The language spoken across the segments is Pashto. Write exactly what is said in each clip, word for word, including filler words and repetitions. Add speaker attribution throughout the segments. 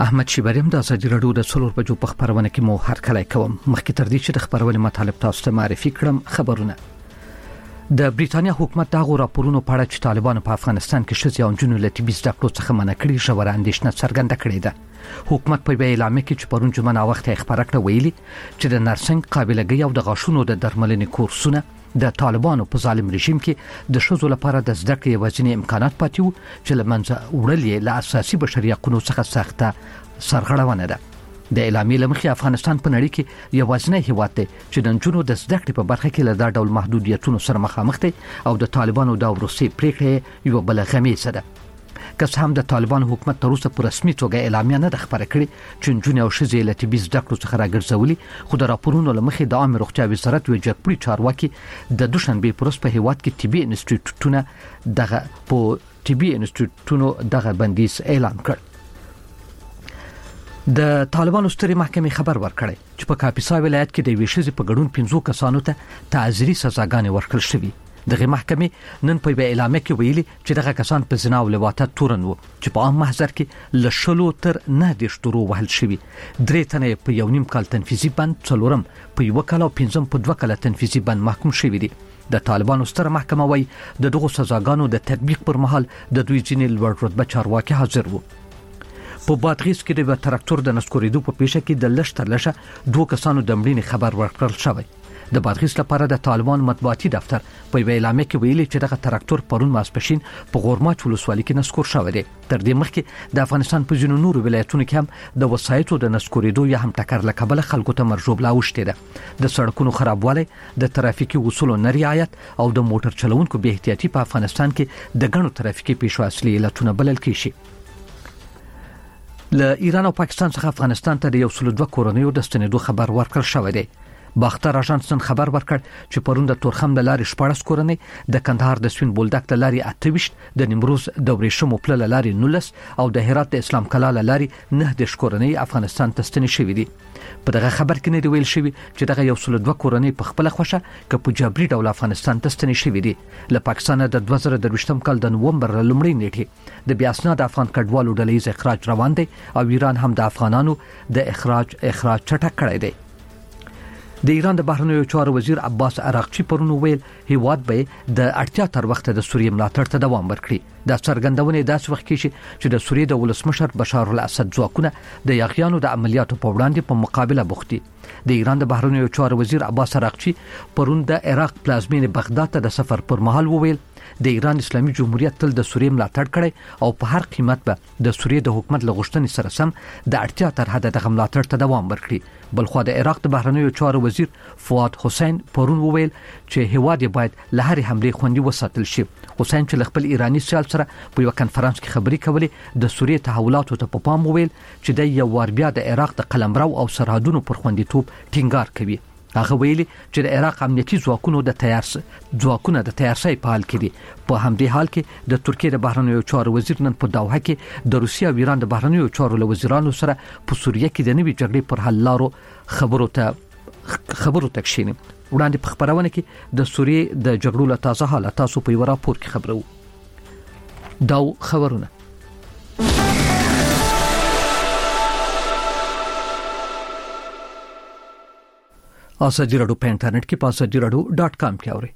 Speaker 1: احمد شیبریم د ازادي رادیو د څلور بجو په خبرونه کې مو هر کله کوم مخکې تر دې چې د خبرونه مطالب تاسو ته معرفي کړم. خبرونه د بریټانیا حکومت دغه راپورونو په اړه چې طالبانو په افغانستان کې شذ او جنو لټیبي زده کړو څخه منع کړي ژوره اندېښنه څرګنده کړې ده. حکومت په اعلامیه کې چې پرون جمعه نا وخت خبره کړه ویلي چې د نرسنګ قابلیتګي او د غاښونو د درملنې کورسونه د طالبانو په ظالم رژیم کې د شذو لپاره د زده کړې وزنی امکانات پاتې وو چې لمنځه وړل یې له اساسي بشري حقوقو څخه سخته سرغړونه ده. د اعلامیې لمخې افغانستان په نړۍ کې یوازینی هیواد دی چې د جنونو د زده کړې په برخه کې له دا ډول محدودیتونو سره مخامخ دی او د طالبانو د وروسي پریکړې یو بل غمیزه ده. که هم د طالبان حکومت تر اوسه په رسمي توګه اعلامیه نه خبره کړې چې جنونو او شذې له طبي زده کړو څخه راګرځولي، خو د راپورونو لمخې د عامه روغتیا وزارت یو جګپړي چارواکي د دوشنبه پروس په هیواد کې طبي انسټیټیوټونه دغه په طبي انسټیټیوټونو دغه بندیز اعلان کړ. د طالبانو سترې محکمې خبر ورکړی چې په کاپیسا ولایت کې د ویشزي په ګډون پنځو کسانو ته تعزیري سزاګانې ورکړل شوې. دغه محکمې نن په اعلامیه کې ویلي چې دغه کسان په زنا او لواطت تورن وو چې په عام محضر کې لشلو تر نه د شتورو وهل شوی. درې تنه په یو نیم کال تنفیذي بند، څلورم په یو کال او پنځم په دوه کال تنفیذي بند محکوم شوی دي. د طالبانو ستر محکمه وایي د دغه سزاګانو د تطبیق پر مهال د دوی ځینې لوړ رتبه چارواکي حاضر وو. په بادغیس کې د تراکتور د نسکوریدو په پیښه کې د لښ تر لښه دوه کسانو د مړینې خبر ورکړل شوی. د بادغیس لپاره د طالبان مطبوعاتي دفتر په اعلامیه کې ویلي چې دغه تراکتور پرون ماسپښین په غورماچ ولسوالۍ کې نسکور شوی دی. تر دې مخکې د افغانستان په ځینو نورو ولایتونو کې هم د وسایطو د نسکوریدو یا هم ټکر له کبله خلکو ته مرجوب لا وشته ده. د سړکونو خرابوالی، د ترافیکي اصولو نه رعایت او د موټر چلوونکو بې احتیاطي په افغانستان کې د غنو ترافیکي پیښو اصلي علتونه بلل کیږي. له ایران او پاکستان څخه افغانستان ته د یو سل دوه کورنیو د ستنېدو خبر ورکړل شوی دی. باختر اژانس خبر ورکړ چې پرون د تورخم د لارې شپږ کورنۍ، د کندهار د سوین بولدک د لارې اته ویشت، د نیمروز د ورېشمو پل لارې نولس او د هرات د اسلام کلا لارې نه د کورنۍ افغانستان ته ستنې شوې دي. په دغه خبر کې نه دی ویل شوی چې دغه یو سل دوه کورنۍ په خپل خوښه ک په جبري ډول افغانستان ته ستنې شوې دي. له پاکستان د دوه زره درویشتم کال د نومبر لومړۍ نیټه د بیا اسناد افغان کډوالو ډلې اخراج روان دي او ایران هم د افغانانو د اخراج اخراج چټک کړی دی. د ایران د بهرنیو چارو وزیر عباس عراقچی پرون ویل هیواد به د اړتیا تر وخته د سوریې ملاتړ ته دوام ورکړي. د څرګندونې داس وخت کې چې د سوریې د ولسمشر بشار الاسد ځواکونه د یاغیانو د عملیاتو په وړاندې په مقابله بوختي. د ایران د بهرنیو چارو وزیر عباس عراقچی پرون د عراق پلازمینې بغداد ته د سفر پر مهال وویل د ایران اسلامي جمهوریت تل د سوریې ملاتړ کړي او په هر قیمت به د سوریې د حکومت لغښتنې سره سم د اړتیا تر حده د ملاتړ ته دوام ورکړي. بلخو د عراق د بهرنیو چارو وزیر فؤاد حسین پرون وویل چې هیواد باید له هر حمله خوندي وساتل شي. حسین چې خپل ایرانی سیال سره په یو کانفرنس کې خبري کولې د سوریې تحولاتو ته په پام وویل چې د یو وار بیا د عراق د قلمرو او سرحدونو پر خوندیتوب ټینګار کوي. هغه ویلي چې د عراق امنیتي ځواکونو د تیار ځواکونه د تیارسۍ په حال کې دي. په همدې حال کې د ترکیې د بهرنیو چارو وزیر نن په دوحه کې د روسیې او ایران د بهرنیو چارو له وزیرانو سره په سوریه کې د نوي جګړې پر حل لارو خبرو ته خبرو ته کښیني. وړاندې په خبرونه کې د سوریې د جګړو له تازه حالت تاسو په یو راپور کې خبرو. دا خبرونه ازادي رادیو په انټرنیټ کې په ازادي رادیو ډاټ کام کې اورئ.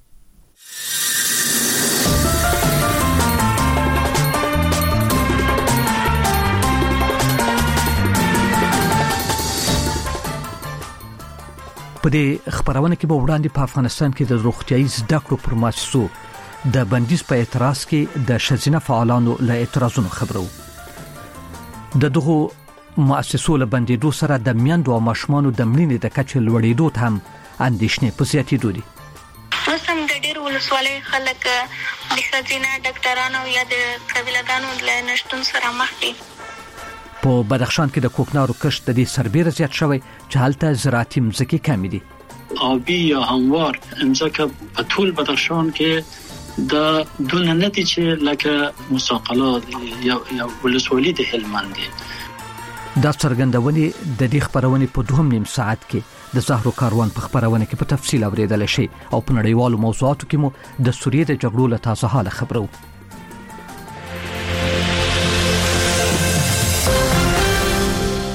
Speaker 1: په دې خبرونه کې به وړاندې په افغانستان کې د روغتيایي زده کړو پر مؤسسو د بندیز په اعتراض کې د شذینه فعالانو له اعتراضونو خبرو. د دغه مؤسسو له بندیدو سره د میندو او ماشومانو د مړینې د کچې لوړېدو ته هم اندېښنې په زیاتېدو دي.
Speaker 2: اوس هم د ډېر ولسوالۍ خلک د ښځینه ډاکټرانو یا د قبیله‌ګانو له نشتون سره مخ دي.
Speaker 1: په بدخشان کې د کوکنارو کښت د دې سربېره زیات شوی چې هلته زراعتي مځکې کمې دي.
Speaker 3: آبی یا هموار مځکه په ټول بدخشان کې د دونه ندي چې لکه مساقلات یا یا ولسوالۍ د هلمند دي.
Speaker 1: دا څرګندونې د دې خبرونې په دوهم نیم ساعت کې د زهرو کاروان په خبرونه کې په تفصیل اوریدل شي او په نړیوالو موضوعاتو کې مو د سوریې د جګړو له تازه حاله خبرو.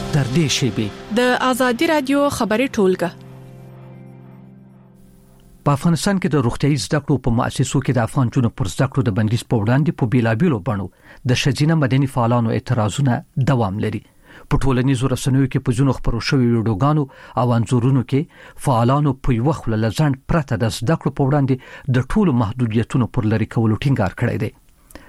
Speaker 1: تر دې شیبې
Speaker 4: د آزادي رادیو خبري ټولګه.
Speaker 1: په افغانستان کې د روغتیايي زده کړو په مؤسسو کې د افغان جنونو پر زده کړو د بندیز په وړاندې په بیلابیلو بڼو د ښځینه مدني فعالانو اعتراضونه دوام لري. په ټولنیزو رسنیو کې په ځینو خبرو شوی ویډیوګانو او انځورونو کې فعالانو په یو خل لزند پرته د زده کړو په وړاندې د ټولو محدودیتونو پر لری کولو ټینګار کړی دی.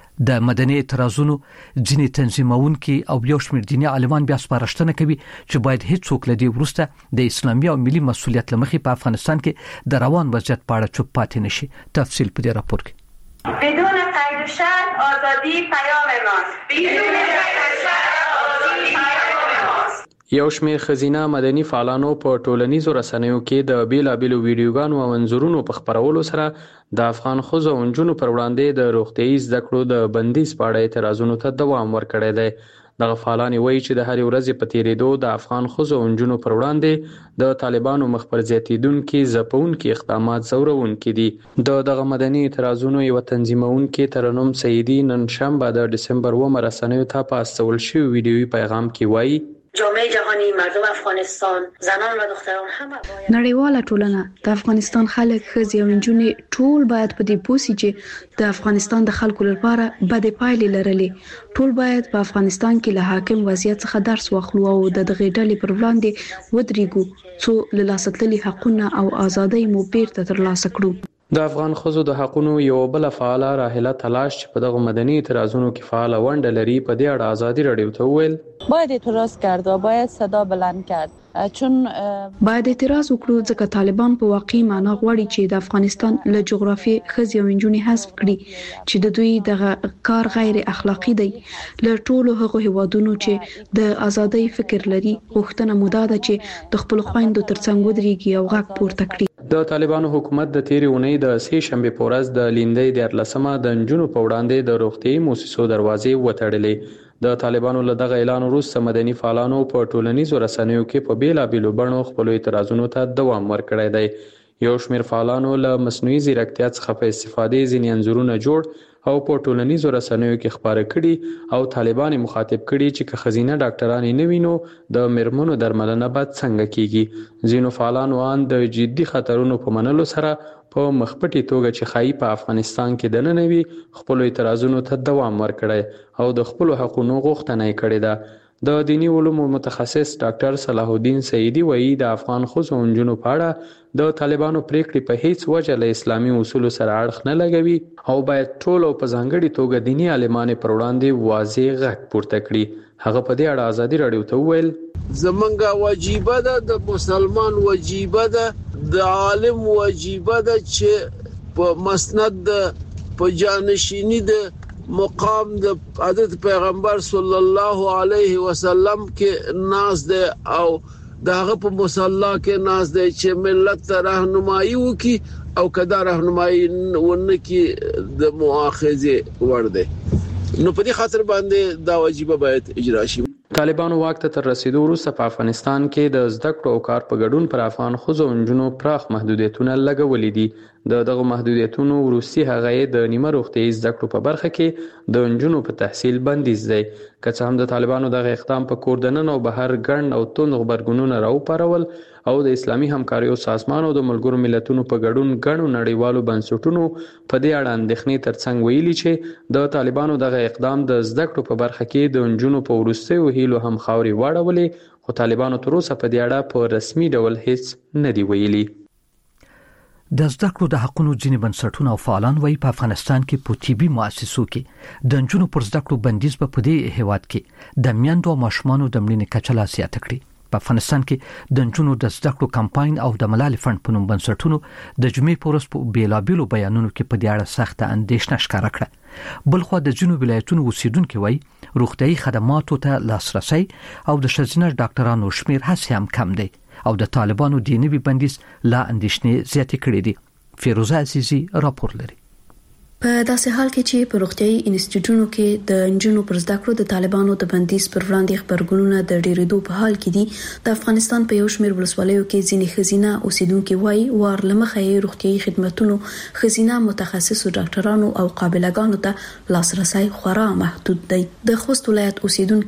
Speaker 1: د مدني اعتراضونو ځینې تنظیمونکي او یو شمېر دیني عالمان بیا سپارښتنه کوي چې باید هیڅوک له دې وروسته د اسلامي او ملي مسؤلیت لمخې په افغانستان کې د روان وضعیت په اړه چوپ پاتې نشي. تفصیل په دې راپور کې.
Speaker 5: بدون قید و شرط آزادی پیام ماست. بدون قید و شرط آزادی پیام ماست.
Speaker 6: یو شمېر ښځینه مدني فعالانو په ټولنیزو رسنیو کې د بیلابیلو ویډیوګانو او انځورونو په خپرولو سره د افغان ښځو او نجونو پر وړاندې د روغتیايي زده کړو د بندیز په اړه اعتراضونو ته دوام ورکړی دی. دغه فعالان وایي چې د هرې ورځې په تیریدو د افغان ښځو او نجونو پر وړاندې د طالبانو مخ پر زیاتېدونکي ځپونکي اقدامات ځورونکي دي. د دغه مدني اعتراضونو یو تنظیمونکي ترنم سیدي نن شنبه د ډسمبر اوومه رسنیو ته په استول شوي ویډیویي پیغام کې وایي
Speaker 5: جامعه جهانی، مردم افغانستان، زنان و دختران همه باید
Speaker 7: نړیواله ټولنه د افغانستان خلک، ښځې او نجونې ټول باید په دې پوه شي چې د افغانستان د خلکو لپاره بدې پایلې لرلې. ټول باید په افغانستان کې له حاکم وضعیت څخه درس واخلو او د دغې ډلې پر وړاندې ودرېږو څو له لاسه تللي حقونه او ازادۍ مو بیرته ترلاسه کړو.
Speaker 6: د افغان ښځو د حقونو یو بل فعاله راهله تلاش چې په دغه مدني اعتراضونو کې فعال ونډه لري په دې اړه آزادي رادیو ته وویل
Speaker 8: باید اعتراض کرد و باید صدا بلند کرد چون
Speaker 7: باید اعتراض وکړو ځکه طالبان په واقعي معنا غواړي چې د افغانستان له جغرافي ښځې او نجونې حذف کړي چې د دوی دغه کار غیر اخلاقی دی. له ټولو هغو هیوادونو چې د ازادۍ فکر لري غوښتنه مو دا ده چې د خپل خويندو ترڅنګ ودرېږي او غږ پورته کړي.
Speaker 6: د طالبانو حکومت د تیرې اونۍ د سې شنبې په ورځ د لیندۍ دیارلسمه د نجونو په وړاندې د روغتیايي مؤسسو دروازې وتړلې. د طالبانو له دغه اعلان وروسته مدني فعالانو په ټولنیزو رسنیو کې په بیلابیلو بڼو خپل اعتراضونو ته دوام ورکړی دی. یو شمېر فعالانو له مصنوعي ځیرکتیا څخه په استفادې ځینې انځورونه جوړ او په ټولنیزو رسنیو کې خپاره کړي او طالبان مخاطب کړي چې که ښځینه ډاکټران نه وینو د میرمنو درملنه باید څنګه کیږي. ځینو فعالانو ان د جدي خطرونو په منلو سره په مخپټي توګه چې خای په افغانستان کې د ننوي خپل اعتراضونو ته دوام ورکړي او د خپل حقوقو غوښتنه یې کړې ده. د دینی علومو متخصص ډاکټر صلاح الدین سیدی وایي د افغان ښځو او نجونو په اړه د طالبانو پریکړې په هیڅ وجه له اسلامي اصولو سره اړخ نه لګوي او باید ټول او په ځانګړي توګه دینی عالمان پر وړاندې واضح غږ پورته کړي. هغه په دې اړه آزادي رادیو ته وویل
Speaker 9: زمونږه واجبه ده، د مسلمان واجبه ده، د عالم واجبه ده چې په مسند په جانشینی ده مقام د حضرت پیغمبر صلی الله علیه وسلم کې ناز ده او دغه په مصلا کې ناز ده چې ملت ته راهنمایي وکي او کدا راهنمایي ونکي د مؤاخذه ورده. نو په دې خاطر باندې دا واجب باید اجرا شي.
Speaker 6: طالبانو واک ته تر رسیدو وروسته په افغانستان کې د زده کړو او کار په ګډون پر افغان ښځو او نجونو پراخ محدودیتونه لګولې دي. د دغه محدودیتونو وروستي هغه د نیمه روغتیايي زده کړو په برخه کې د نجونو په تحصیل بندیز دی. که څه هم د طالبانو دغه اقدام په کور دننه او بهر ګڼ او توند خبرګونونه راوپارول او د اسلامي همکاریو سازمان او د ملګرو ملتونو په ګډون ګڼو نړیوالو بنسټونو په دې اړه اندېښنې ترڅنګ ویلي چې د طالبانو دغه اقدام د زده کړو په برخه کې د نجونو په وروستیو هیلو هم خاوري واړولې، خو طالبانو تر اوسه په دې اړه په رسمي ډول هیڅ نه دی ویلي.
Speaker 1: د زده کړو د حقونو ځینې بنسټونه او فعالان وایي په افغانستان کې په طبي مؤسسو کې د نجونو پر زده کړو بندیز په پدې هیواد کې د میندو او ماشومانو د مړینې کچه لا زیاته کړې. په افغانستان کې د نجونو د زده کړو کمپاین او د ملال فند په نوم بنسټونو د جمعې په ورځ په بیلابیلو بیانونو کې په دې اړه سخته اندېښنه ښکاره کړه. بلخو د ځینو ولایتونو اوسیدونکو وایي روغتیايي خدماتو ته لاسرسي او د ښځینه ډاکټرانو شمیر هڅې هم کم دی او د طالبانو د نوي بندیز لا اندېښنې زیاتې کړې دي. فیروزه عزیزی راپور لري.
Speaker 7: په داسې حال کې چې په روغتیايي انسټیټیوټونو کې د نجونو پر زده کړو د طالبانو د بندیز پر وړاندې خبرګونونه د ډیرېدو په حال کې دي، د افغانستان په یو شمېر ولسوالیو کې ځینې ښځینه اوسیدونکو وایي وار لمخه یې روغتیايي خدماتونو ښځینه متخصصو ډاکټرانو او قابلګانو ته لاسرسي خورا محدود دی. د خوست ولایت اوسیدونکو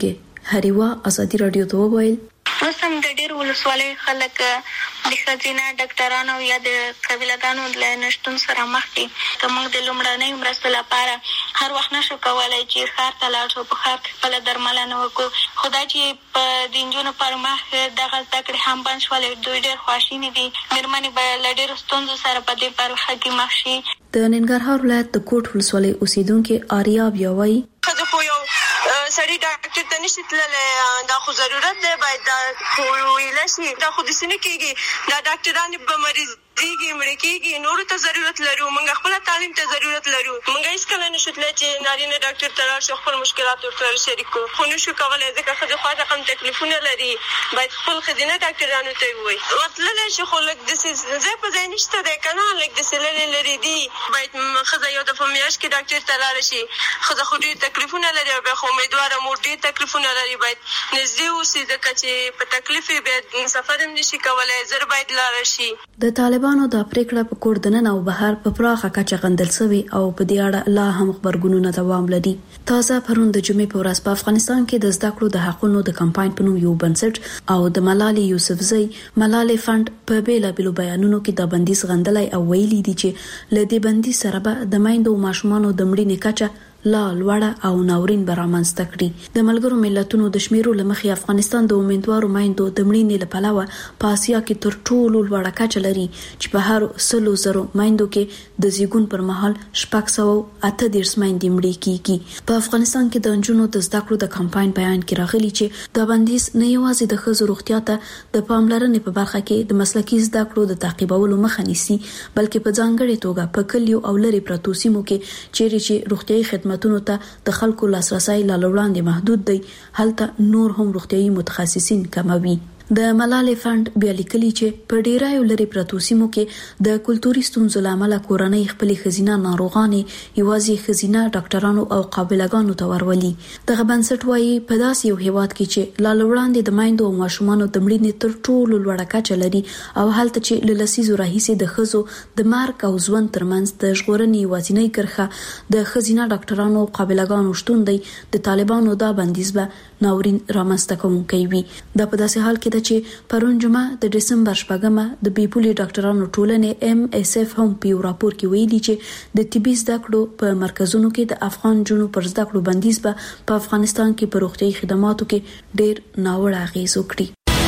Speaker 7: هریوا ازادي رادیو ته وویل
Speaker 2: اوس هم د ډېر ولسوالۍ خلک د ښځینه ډاکټرانو یا د قبیله‌ګانو له نشتون سره مخ دي. که موږ د لومړنۍ مرستې لپاره هر وخت نشو کولی چې ښار ته لاړ شو، په ښار کې خپله درملنه وکړو، خو دا چې په د نجونو پر مخ دغه زده کړې هم بند شولې، دوی ډېر خواشیني دي. مېرمنې به له ډېرو ستونزو سره په دې برخه کې مخ شي.
Speaker 7: د ننګرهار ولایت د کوټ ولسوالۍ اوسیدونکو آریا بیا وایي
Speaker 10: خځه خو یو سړی ډاکټر ته نشي تللی، دا خو ضرورت دی، باید دا خو ویلی شي. دا خو داسې نه کېږي، دا ډاکټران به مریض دیږي مړه کېږي، نورو ته ضرورت لرو، موږ خپله تعلیم ته ضرورت لرو. موږ هېڅکله نشو تللی چې نارینه ډاکټر ته لاړ شو خپل مشکلات ورسره شریک کړو، خو نشو کولی ځکه ښځې خواته کم تکلیفونه لري. باید خپل ښځینه ډاکټرانو ته یې ووایي ورتللی شي، خو لږ داسې ځای په ځای نشته دی که نه، لږ داسې لرې لرې دي. باید ښځه یو دفعه میاشت کې ډاکټر ته لاړه شي. ښځه خو ډېر تکلیفونه لري او بیا خو امیدواره مور ډېر تکلیفونه لري، باید نږدې اوسي ځکه چې په تکلیف یې بیا سفر هم نشي کولی، زر باید لاړه شي.
Speaker 7: د طالبانو دا پریکړه په کور دننه او بهر په پراخه کچه غندل شوې او په دې اړه لا هم خبرګونونه دوام لري. تازه پرون د جمعې په ورځ په افغانستان کې د زده کړو د حقونو د کمپاین په نوم یو بنسټ او د ملالۍ یوسفزۍ ملالۍ فند په بیلابېلو بیانونو کې د بندیز غندلای او ویلي دي چې له دې بندیز سره به د میندو او ماشومانو د مړینې کچه لا لوړه او ناورین برامنځته کړي. د ملګرو ملتونو د شمیرو لمخې افغانستان د امیدوارو میندو د مړینې له پلوه په اسیا کې تر ټولو لوړه کچه لري چې په هر سلو زرو میندو کې د زیږون پر مهال شپږ سوه اته دېرش میندې مړې کیږي. په افغانستان کې د نجونو د زده کړو د کمپاین بیان کې راغلي چې د بندیز نه یوازې د ښځو روغتیا ته د پاملرنې په برخه کې د مسلکي زده کړو د تعقیبولو مخه نیسي، بلکې په ځانګړې توګه په کلیو او لرې پرتو سیمو کې چیرې چې روغتیايي خدمات ته د خلکو لاسرسي لا وړاندې محدود دی، هلته نور هم روغتيایي متخصصین کموي. د ملالۍ فند بیا لیکلي چې په ډیرایو لري پرتو سیمو کې د کلتوري ستونزو لامل کورنۍ خپل خزینه ناروغانې یوازې خزینه ډاکټرانو او قابلګانو ته ورولي. دغه بنسټ وایي په داسې یو هیواد کې چې لا وړاندې د میندو او ماشومانو د مړینې تر ټولو لوړه کچه لري او هلته چې له لسیزو راهیسې د ښځو د مرګ او ژوند ترمنځ د ژغورنې یوازینۍ کرښه د خزینه ډاکټرانو او قابلګانو شتون دی، د طالبانو دا بندیز به ناورین رامنځته کوونکی وي. دا په داسې حال کې ده چې پرون جمعه د دسمبر شپږمه د بیپولي ډاکټرانو ټولنې ایم اس اف هم په راپور کې ویلي چې د طبي زده کړو په مرکزونو کې د افغان جنونو پر زده کړو بندیز به په افغانستان کې په روغتيایي خدماتو کې ډېر ناوړه اغېز وکړي.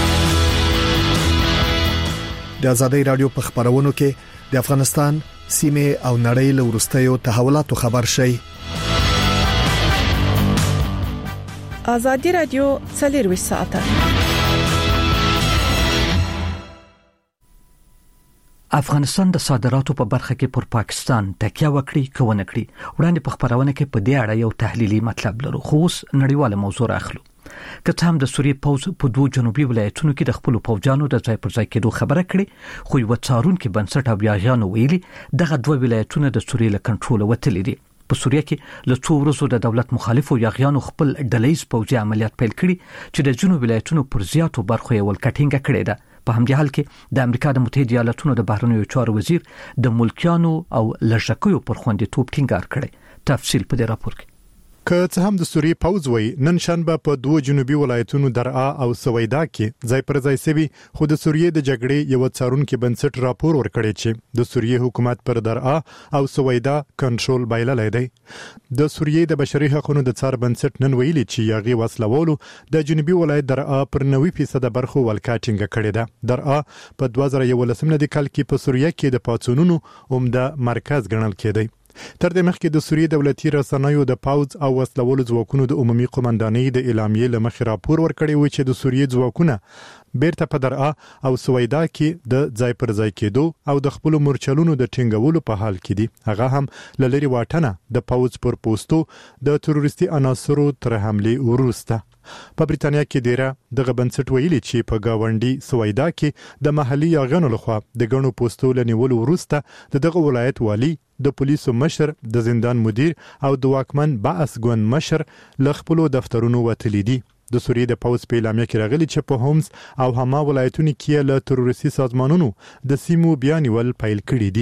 Speaker 11: د آزادۍ رادیو په خبرونو کې د افغانستان سیمه او نړۍ له وروستیو تحولاتو خبر شي.
Speaker 4: آزادي رادیو څلور ساعته
Speaker 1: افغانستان د صادراتو په برخه کې پر پاکستان تکیه وکړي کو نه کړي. وړاندې په خبرونه کې په دې اړه یو تحلیلي مطلب لرو، خو اوس نړیواله موضوع راخلو. که هم د سوریې پوز په دوه جنوبي ولایتونو کې د خپل پوجانو د ځای پر ځای کېدو خبره کړي، خو یو څارونکو بنسټ او یاغیانو ویلي دغه دوه ولایتونه د سوریې له کنټرول وتلي دي. په سوریه کې له څو ورځو د دولت مخالفو یاغیانو خپل ډلهیز پوځي عملیات پیل کړي چې د جنوب ولایتونو پر زیاتو برخو یې ولکټینګ کړي ده. په همدې حال کې د امریکا د متحده ایالاتونو د بهرنیو چارو وزیر د ملکیانو او لږکیو پر خوندیتوب ټینګار کړي. تفصیل په دې راپور کې.
Speaker 12: که څه هم د سوریې پوځ وای نن شنبه په دوه جنوبي ولایتونو درعا او سویدا کې ځای پر ځای سوي، خو د سوریې د جګړې یو څارونکو بنسټ راپور ورکړی چې د سوریې حکومت پر درعا او سویدا کنټرول بایللی دی. د سوریې د بشري حقوقو د څار بنسټ نن ویلي چې یاغي وسلوالو د جنوبي ولایت درعا پر نوي فیصد برخو ولکاټینګ کړی ده. درعا په دوه زره یولسم د کال کې په سوریه کې د پاتونونو عمده مرکز ګڼل کېدی. تر دې مخکې د سوریې دولتي رسنیو د پاوز او وسلوالو ځواکونو د عمومي قومندانۍ د اعلامیې لمخې راپور ورکړی و چې د سوریې ځواکونه بیرته په درعا او سویدا کې د ځای پر ځای کېدو او د خپل مورچلونو د ټینګولو په حال کې دي. هغه هم لری واټنه د پاوز پر پوسټو د تروریستي عناصرو تر حمله وروسته. په بریتانیا کې ډیره دغه بنسټ ویلي چې په گاونډي سویدا کې د محلي یاغانو لخوا د غنو پوسټو لنیول وروسته د دغه ولایت والی، د پولیسو مشر، د زندان مدیر او د واکمن بعث ګوند مشر ل خپل دفترونو وتلی دي. د سوریې د پوز په اعلامیه کې راغلي چې په هومز او هما ولایتونو کې له تروریستي سازمانونو د سیمو بیانول پیل کړي دي.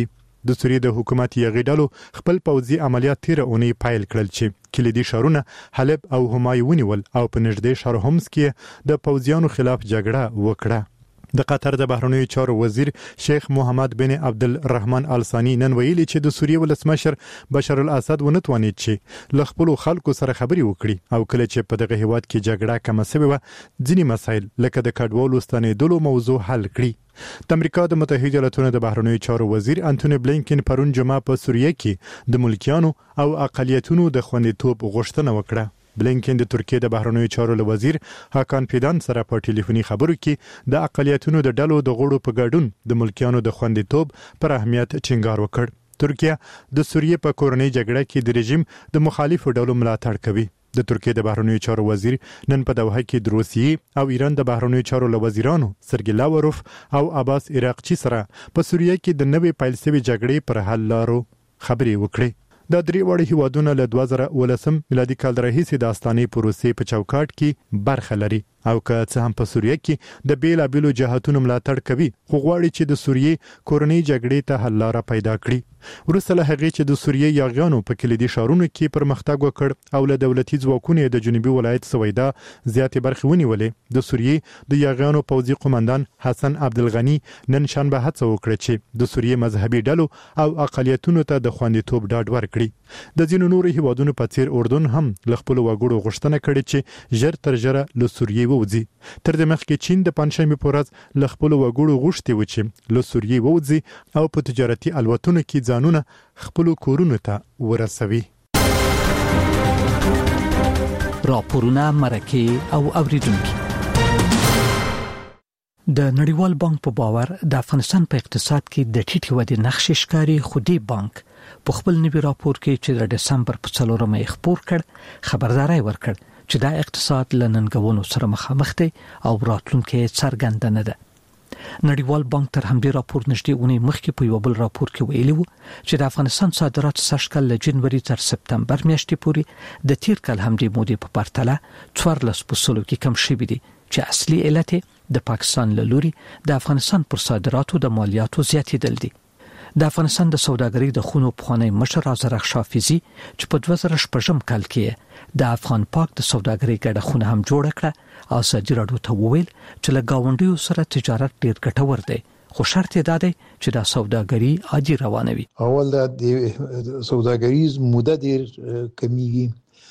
Speaker 12: د سوریې د حکومت یغې ډلو خپل پوځي عملیات تیر اونۍ پایل کړل چې کلیدي شهرونه حلب او همای ونیول او په نږدې شهر هومس کې د پوځیانو خلاف جګړه وکړه. د قطر د بهرنیو چارو وزیر شیخ محمد بن عبدالرحمن آل ثانی نن ویلي چې د سوریې ولسمشر بشار الاسد ونه توانید چې له خپل خلکو سره خبرې وکړي او کله چې په دغه هیواد کې جګړه کمه شوې و ځینې مسایل لکه د کډوالو ستنېدلو موضوع حل کړي. د امریکا د متحده ایالاتونو د بهرنیو چارو وزیر انټونی بلینکن پرون جمعه په سوریه کې د ملکیانو او اقلیتونو د خوندیتوب غوښتنه وکړه. بلینکن د ترکیه د بهرنیو چارو وزیر هاکان فیدان سره په ټلیفوني خبرو کې د اقلیتونو د ډلو د غړو په ګډون د ملکیانو د خوندیتوب پر اهمیت ټینګار وکړ. ترکیه د سوریې په کورنۍ جګړه کې د رژیم د مخالفو ډلو ملاتړ کوي. د ترکیه د بهرنیو چارو وزیر نن په دوحه کې د روسیې او ایران د بهرنیو چارو وزیرانو سرګی لاوروف او عباس عراقچی سره په سوریه کې د نوې پیل شوې جګړې پر حل لارو خبرې وکړي. د درې وړ هیوادونو له دوه زره ولسم میلادي کال راهیسې د استانې پروسې په چوکاټ کې برخه لري او که څه هم په سوریه کې د بیلابیلو جهاتونو ملاتړ کوي خو غواړي چې د سوریې کورنۍ جګړې ته حل لاره پیدا کړي. وروسته له هغې چې د سوریې یاغیانو په کلیدي ښارونو کې پرمختګ وکړ او له دولتي ځواکونو د جنوبي ولایت سویدا زیاتې برخې ونیولې د سوریې د یاغیانو پوځي قومندان حسن عبدالغنی نن شنبه هڅه وکړه چې د سوریې مذهبي ډلو او اقلیتونو ته د خوندیتوب ډاډ ورکړي. د ځینو نورو هیوادونو په څیر اردن هم له خپلو وګړو غوښتنه کړې چې ژر تر ژره له سوریې ووځي. تر دې مخکې چین د پنځشنبې په ورځ له خپلو وګړو غوښتي و چې له سوریې ووځي او په تجارتي الوتنو کې ځانونه خپلو کورونو ته ورسوي.
Speaker 1: راپورونه مرکه او اوریدونکو. د نړیوال بانک په باور د افغانستان په اقتصاد کې د ټیټې ودې نقشې ښکاري. خو دې بانک په خپل نوي راپور کې چې د دسمبر په څلورمه یې خپور کړ خبرداري ورکړ چې دا اقتصاد له ننګونو سره مخامخ دی او راتلونکي څرګند نه ده. نړیوال بانک تر همدې راپور نږدې اونۍ مخکې په یو بل راپور کې ویلي وو چې د افغانستان صادرات سږ کال له جنوري تر سپتمبر میاشتې پورې د تیر کال همدې مودې په پرتله څوارلس په سلو کې کم شوي دي چې اصلي علت د پاکستان له لوري د افغانستان پر صادراتو د مالیاتو زیاتېدل دي. د افغانستان د سوداګرۍ د خونو پخوانی مشر ازرخ شافیزي چې په دوه زره شپږم کال کې د افغان پاک د سوداګرۍ ګډه خونه هم جوړ کړه او ازادي راډیو ته وویل چې له گاونډیو سره تجارت ډیر ګټور دی خو شرط یې دا دی چې د سوداګرۍ عادي روانه وي.
Speaker 13: اول د سوداګریز موده ډیر کمیږي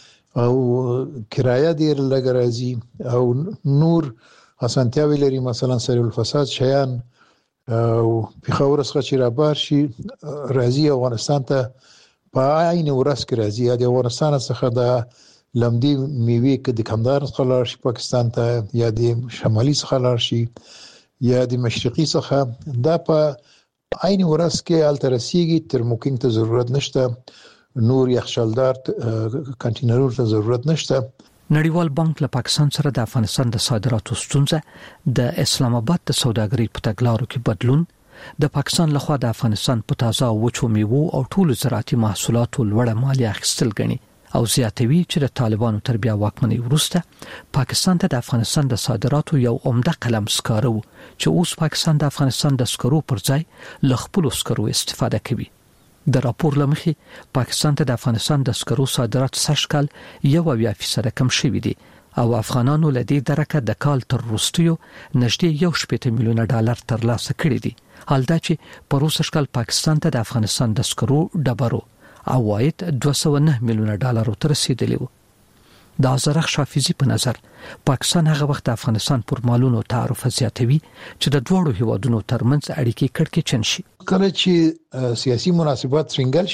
Speaker 13: او کرایه ډیر لږ راځي او نور اسانتیاوي لري مثلا سریع الفساد شیان او پیښور څخه چې را بار شي راځي افغانستان ته په عین ورځ کې راځي د افغانستان څخه د لمدي میوه کې د کندهار څخه لار شي پاکستان ته یا د شمالي څخه لار شي یا د مشرقي څخه دا په عین ورځ کې الترسيږي ترموکینګ ته ضرورت نشته نور یخچالدار کنټینرونو ته ضرورت نشته.
Speaker 1: نړیوال بانک له پاکستان سره د افغانستان د صادراتو ستونزه د اسلام آباد د سوداګرۍ په تګلارو کې بدلون د پاکستان لخوا د افغانستان په تازه وچو میوو او ټولو زراعتي محصولاتو لوړه مالیه اخیستل غني او زیاتوي چې د طالبانو تر بیا واکمنۍ وروسته پاکستان ته د افغانستان د صادراتو یو عمده قلم سکارو چې اوس پاکستان د افغانستان د سکرو پر ځای له خپل سکرو استفاده کوي. د راپور لمخې پاکستان ته د افغانستان د سکرو صادرات سږ کال یو اویا فیصد کم شوي دي او افغانانو له دې درکه د کال تر وروستیو نږدې یو شپېته میلیونه ډالر ترلاسه کړي دي. حال دا چې په روسش کال پاکستان ته د افغانستان د سکرو ډبرو عواید دوه سوه نه میلیونه ډالر تر رسیدلی وو. د ازرخ شافیزي په نظر پاکستان هغه وخت د افغانستان پر مالونو تعرفه زیاتوي چې د دوړو هیوادونو ترمنځ اړیکې کړکېچن شي.
Speaker 13: کله چې سیاسي مناسبات څنګه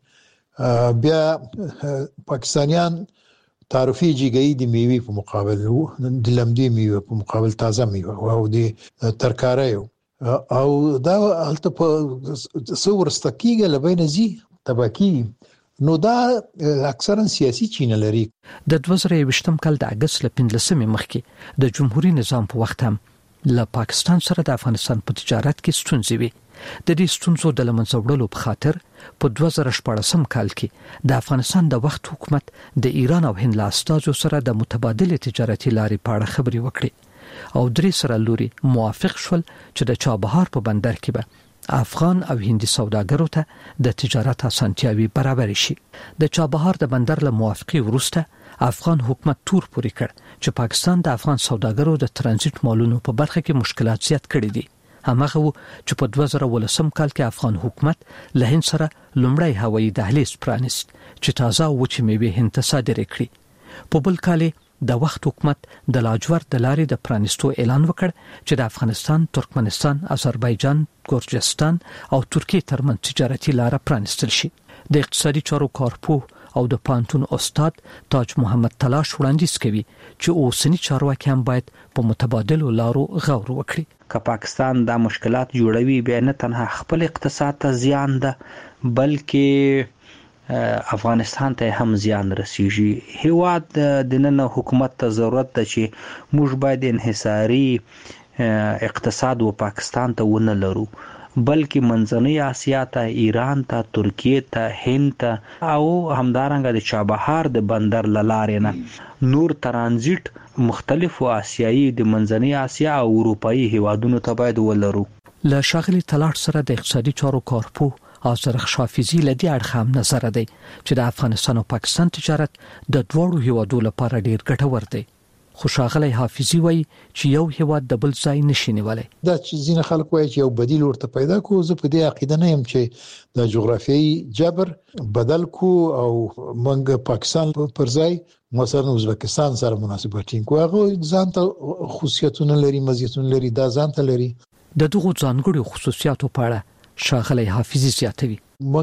Speaker 13: شي بیا پاکستانیان تعرفي جګړې د میوه په مقابل د لمدي میوه په مقابل تازه میوه او د ترکاریو او دا هلته په څور ستکیګه لبین زی تباکی نو دا اکثرا سیاسي چینه لري.
Speaker 1: د دوه زره یوویشتم کال د اگست ل پنځلسمې مخکې د جمهوریت نظام په وخت هم له پاکستان سره د افغانستان په تجارت کې ستونزې وي. د دې ستونزو د لمنځه وړلو په خاطر په دوه زره شپږم کال کې د افغانستان د وخت حکومت د ایران او هند له استازو سره د متبادل تجارتي لارې په اړه خبرې وکړې او درې سره لوري موافق شول چې د چابهار په بندر کې به افغان او هندي سوداګرو ته د تجارت اسانتیاوي برابر شي. د چابهار د بندر له موافقه وروسته افغان حکومت تور پوری کړ چې پاکستان د افغان سوداګرو د ترانزیت مالونو په برخه کې مشکلات زیات کړي دي. همغه و چې په دوه زره ولسم کال کې افغان حکومت له هند سره لومړی هوایي دهلیز پرانیست چې تازه و چې میوه هند ته صادرې کړي. په بل کال د وخت حکومت د لاجورد د لارې د پرانیستو اعلان وکړ چې د افغانستان، ترکمنستان، آذربایجان، ګورجستان او ترکیه ترمنځ تجارتي لار پرانیستل شي. د اقتصادي چارو کارپوه او د پانتون استاد تاج محمد تلاش وړاندیز کوي چې اوسنی چارواکي هم باید په متبادلو لارو غور وکړي.
Speaker 14: که پاکستان دا مشکلات جوړوي بیا نه تنها خپل اقتصاد ته زیان ده بلکې افغانستان ته هم زیان رسیږي. هیواد د نن حکومت ته ضرورت ده چې موږ باید انحصاري اقتصاد و پاکستان ته ونه لرو بلکې منځنۍ آسیا ته، ایران ته، ترکیه ته، هند ته او همدارنګه د چابهار د بندر لارې نه نور ترانزیت مختلفو آسیایي د منځنۍ آسیا او اروپایي هیوادونو ته باید ولرو.
Speaker 1: له شاغلي تلاش سره د اقتصادي چارو کارپوه آزرخ شافیزی لدی اړخ هم نظر دی چې د افغانستان او پاکستان تجارت د دوړو هیوادو لپاره ډیر ګټور دی. خو شاغلی حافظي وایي چې یو هیواد د بل ځای نشي نیولای.
Speaker 13: دا چې ځینې خلک وایي چې یو بدیل ورته پیدا کو، زه په دې عقیده نه یم چې د جغرافیایي جبر بدل کو او موږ پاکستان پر ځای مثلا ازبکستان سره مناسبت ټینګ هغه ځان ته خصوصیتونه لري، مزیتونه لري، دا ځان ته لري.
Speaker 1: د دغو ځانګړو خصوصیاتو په اړه شاغلی حافظي زیاتوي.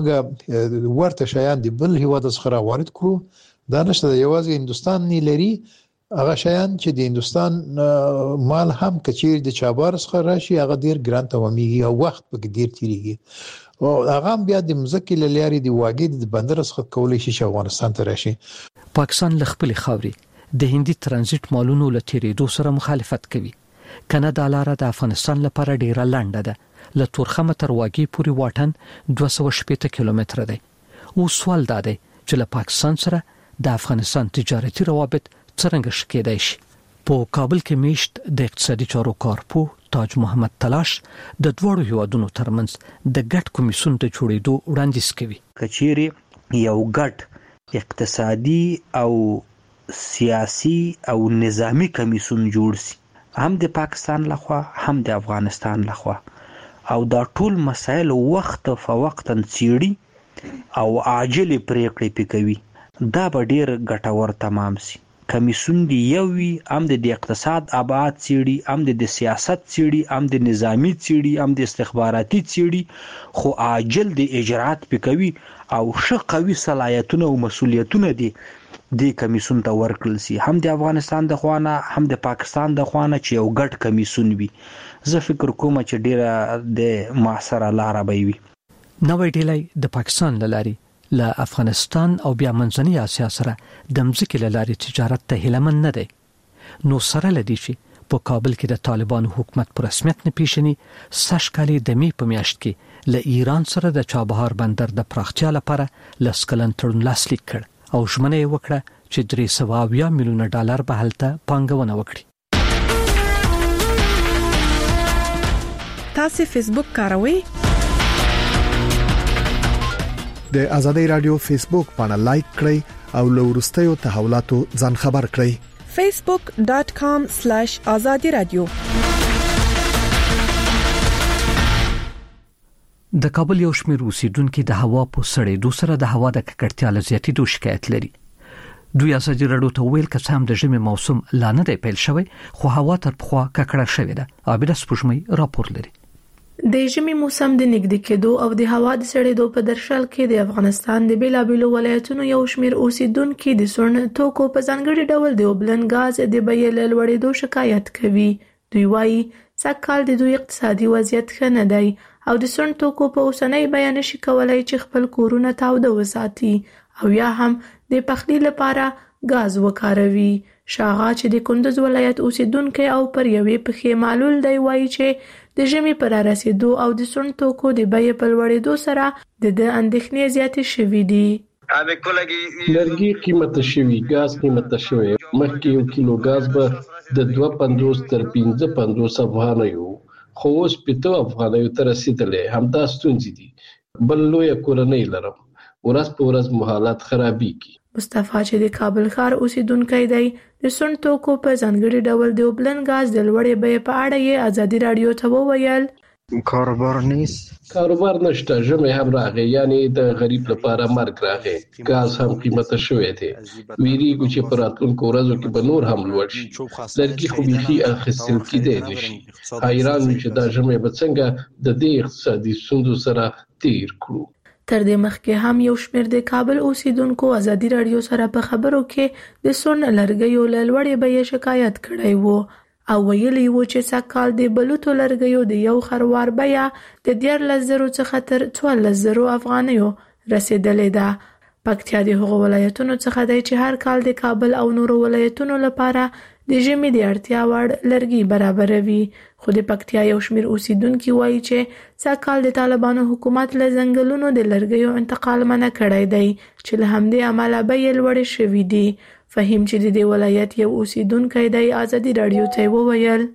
Speaker 13: موږ ورته شیان د بل هیواد څخه راوړل کړو، دا نشته یوازې هندستان نه لري. هغه شیان چې د هندستان مال هم کچیر د چابهار څخه راشي هغه ډیر ګران تومیږي او وخت په ډیر تیریږي او هغه بیا د مزکه لاري د واګې د بندر څخه کولای شي چې افغانستان ته راشي.
Speaker 1: پاکستان له خپل خاورې د هندي ترانزیت مالونو له تیریدو سره مخالفت کوي. کنه د لار د افغانستان لپاره ډیره لنډه ده. له تورخم تر واګې پورې واټن دوه سوه شپږ کیلومتره دی. او سوال دا دی چې له پاکستان سره د افغانستان تجارتي روابط څنګه شکېدای شي. په کابل کې میشت د اقتصادي چارو کارپوه تاج محمد تلاش د دوړو هیوادونو ترمنځ د ګډ کمیسیون د جوړېدو وړاندیز کوي.
Speaker 14: کچيري یو ګډ اقتصادي او سیاسي او نظامی کمیسیون جوړ شي، هم د پاکستان لخوا هم د افغانستان لخوا، او دا ټول مسایل وخت په وخت څیړي او عاجل پریکړې پکوي. دا به ډیر ګټور تمام شي. کمیسیون دی یو وی هم د اقتصاد ابعاد څیړي، هم د سیاست څیړي، هم د نظامی څیړي، هم د استخباراتي څیړي، خو عاجل د اجرات پکوي او ښه قوي صلاحیتونه او مسولیتونه دي د کمیسیون ته ورکړل شي، هم د افغانستان د خوانه هم د پاکستان د خوانه چې یو ګډ کمیسیون وي. زه فکر کوم چې ډیره د معاصره لار به وي.
Speaker 1: نوې ډیلای د پاکستان لاري له افغانستان او بیا منځنۍ آسیا سره د مځکې لاري تجارت ته هیلمن نه دی. نو سره لدی شي په کابل کې د طالبانو حکومت پر رسمیت نه پیښني سش کالي د می په میاشت کې له ایران سره د چابهار بندر د پراختیا لپاره لسکلن تړون لاسلیک کړ او ژمنه یې وکړه چې درې سوه اویا میلیونه ډالر به هلته پانګونه وکړي.
Speaker 4: تاسو فیسبوک کاروئ؟
Speaker 11: د ازادي رادیو فیسبوک باندې لایک کړئ او له وروستیو تحولاتو ځان خبر کړئ.
Speaker 4: facebook dot com slash azadi radio.
Speaker 1: د کابل یو شمېر اوسیدونکو د هوا په سړېدو سره د هوا د ککړتیا له زیاتېدو شکایت لري. دوی ازادي رادیو ته ویل چې هم د ژمي موسم لا نه دی پیل شوی خو هوا تر پخوا ککړه شوې ده. عابد سپوږمۍ راپور لري.
Speaker 15: د ژمي موسم د نږدې کېدو او د هوا د سړېدو په درشل کې د افغانستان د بیلابیلو ولایتونو یو شمېر اوسیدونکو د سون توکو په ځانګړي ډول د اوبلن غاز د بیې له لوړېدو شکایت کوي. دوی وایي سږکال د دوی اقتصادي وضعیت ښه نه دی او د سون توکو په اوسنۍ بیه نشي کولای چې خپل کورونه تاوده وساتي او یا هم د پخلي لپاره غاز وکاروي. شاغا چې د کندوز ولایت اوسیدونکو او پر یوې پخې معلول دی وایي چې د ژمي پر رسیدو او د سون توکو د بیې په لوړېدو سره د د اندېښنې زیاتې شوې دي.
Speaker 16: لرګي قیمت شوی، غاز قیمت شوی. مخکې یو کیلو غاز به د دوه پنځوس تر پنځه پنځوس افغانۍ وو، خو اوس پته افغانۍ ته رسیدلې همدا ستونزې دي بل لوی کورنۍ لرم ورځ په ورځ مو حالت خرابېږي.
Speaker 15: مصطفی چې د کابل ښار اوسیدونکی دی د سون توکو په ځانګړي ډول د اوبلن غاز د لوړې بیې په اړه یې ازادي رادیو ته وویل
Speaker 17: کاروبار نیست.
Speaker 16: کاروبار نشته، ژمی هم راغی، یعنی د غریب لپاره مرګ راغی. غاز هم قیمته شوی دی. ویریږو چې په راتلونکو ورځو کې به نور هم لوړ شي. لرګي خو بیخي اخیستل کېدی نشي. حیران یم چې دا ژمی به څنګه د دې اقتصادي ستونزو سره تیر کړو.
Speaker 15: تر دې مخکې هم یو شمېر د کابل اوسیدونکو ازادي رادیو سره په خبرو کې د سون لرګیو له لوړې بیې شکایت کړی و او ویلي و چې سږکال د بلوطو لرګیو د یو خروار بیه د دیارلس زرو څخه تر څوارلس زرو افغانیو رسیدلې ده. پکتیا د هغو ولایتونو څخه دی چې هر کال د کابل او نورو ولایتونو لپاره د ژمي د اړتیا وړ لرګي برابروي. خو د پکتیا یو شمېر اوسیدونکي وایي چې سږکال د طالبانو حکومت له ځنګلونو د لرګیو انتقال منع کړی دی چې له همدې امله بیې لوړې شوي دي. فهیم چې د دې ولایت یو اوسیدونکی دی ازادي رادیو ته وویل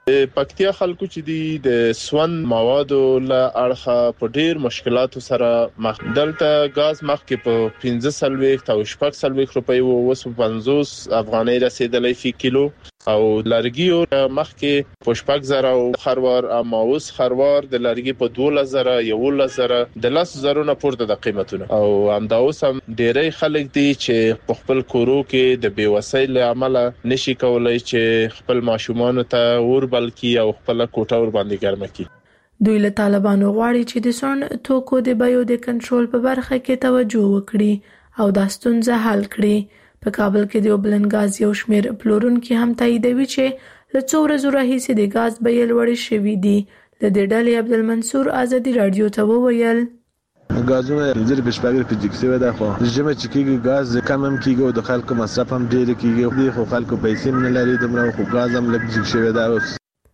Speaker 18: پکتیا خلکو چې دی د سون موادو له اړخه په ډیر مشکلاتو سره مخ دلته غاز مخ کې په پنځه سلويخت او شپږ سلويخت روپۍ او وسو پنځوس افغانۍ رسیدلې فی کیلو او لرګیو مخ کې په شپږ زره او خروار او اوس خروار د لرګي په دوه زره یو زره د لس زره نه پورته د قیمتونه او همدا اوس هم ډیری خلک دي چې په خپل کورو کې د بیوسۍ له عمله نشي کولای چې خپل ماشومان ته ور بلکې او خپل کوټه ور باندې ګرمه کړي.
Speaker 15: دوی له طالبانو غواړي چې د سون توکو د بیو د کنټرول په برخه کې توجه وکړي او دا ستونزه حل کړي. په کابل کې د اوبلن غاز یو شمېر پلورونکي هم تاییدوي چې له څو ورځو راهیسې د غاز بیې لوړې شوي دي. له دې ډلې عبدالمنصور ازادي رادیو ته وویل
Speaker 19: غازونه زیر بشپاګر په جګسوي ده خو ژمه چې کېږي غاز کم هم کېږي او د خلکو مصرف هم ډېر کېږي خو خلکو پیسې نه لري دومره خو غاز هم لږ جګسوي ده. اوس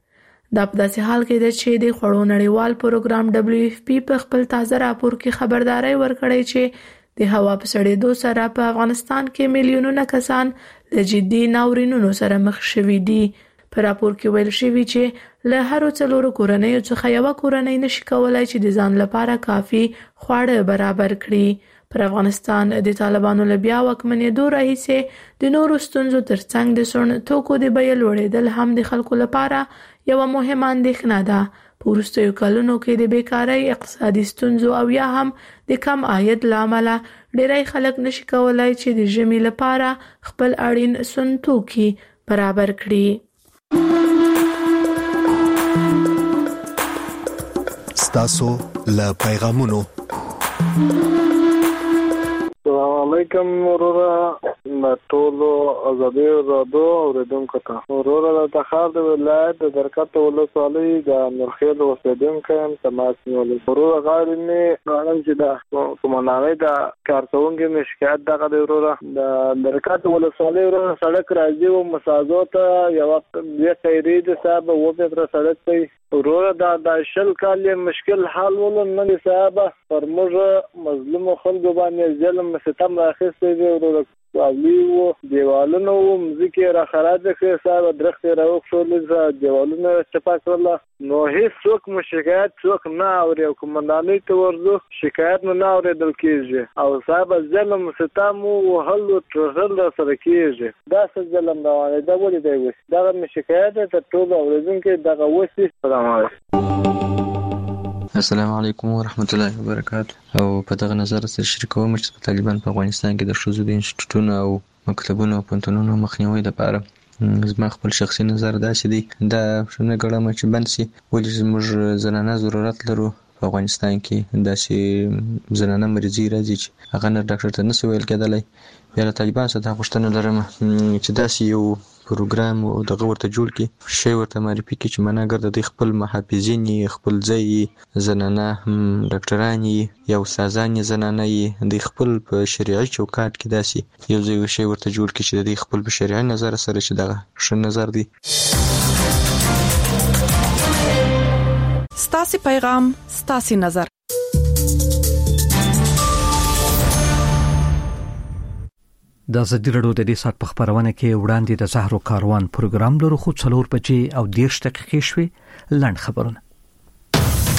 Speaker 15: دا په داسې حال کې ده چې د خوړو نړیوال پروګرام دبليو اف پی په خپل تازه راپور کې خبرداري ورکړې چې د هوا په سړېدو سره په افغانستان کې میلیونونه کسان له جدي ناورینونو سره مخ شوي دي. په راپور کې ویل شوي چې له هرو څلورو کورنیو څخه یوه کورنۍ نشي کولای چې د ځان لپاره کافي خواړه برابر کړي. پر افغانستان د طالبانو له بیا واکمنېدو راهیسې د نورو ستونزو ترڅنګ د سون توکو د بیې لوړېدل هم د خلکو لپاره یوه مهمه اندېښنه ده. په وروستیو کلونو کې د بیکارۍ اقتصادي ستونزو او یا هم د کم عاید له امله ډېری خلک نشي کولای چې د ژمي لپاره خپل اړین سون توکي برابر کړي.
Speaker 11: ستاسو له پیغامونو
Speaker 20: السلام علیکم وروره ټولو ازادي رادیو اوریدونکو ته وروره د تخار د ولایت د درکته ولسوالۍ د نورخیل اوسیدونکو یم تماس نیولی. وروره غواړم غواړم چې د کومناوي د کارکونکو مې شکایت دغه دی وروره د درکته ولسوالۍ وروره سړک راځي او مساځو ته یو وخت د خیرې د صاحب و متر سړک دی وروره دا د شل کال مشکل حل ول نه صاحب پر موږ مظلوم خلکو باندې ظلم ستم راخسته دی وروره اولیو دیوالونو مزیکي را خراب کړي صاحب درخت راوښ شول دیوالونو چپا کړل نو هیڅ څوک مو شکایت څوک نه اوري کومندانۍ ته ورځو شکایت نه اورېدل کېږي او صاحب ظلم ستم او هل ترغل سره کېږي دا څه ظلم دا دا ولې دی وس دا مې شکایت ته ټول اوریدونکو دغه وسی سلام
Speaker 21: السلام علیکم ورحمت الله وبرکاته. او په دغه نظر سره شریکوم چې طالبان په افغانستان کې د ښځو د انسټیټوټونو او مکتبونو او پوهنتونونو مخنیوي لپاره زما خپل شخصي نظر داسې دی دا شنه ګړم چې بند سي ولې زموږ زنانه ضرورت لرو په افغانستان کې داسې زنانه مریضي راځي چې هغه نه ډاکټر ته نشي ویل کېدلی. بیا له طالبان سره دا غوښتنه لرم چې داسې یو پروګرام او دغه ورته جوړ کړي شی ورته معرفي کړي چې مناګر د دې خپل محافظین خپل ځای زنانه ډاکټران یا استادان زنانه د خپل په شریعي چوکاټ کې داسې یو ځای شی ورته جوړ کړي چې د خپل په شریعي نظر سره چې دغه ښه نظر دی.
Speaker 4: ستاسو پیغام ستاسو نظر.
Speaker 1: د ازادي رادیو د دې سات په خبرونه کې وړاندې د زهرو کاروان پروګرام لرو خو څلور بجې او دیرش دقیقې شوي لند خبرونه.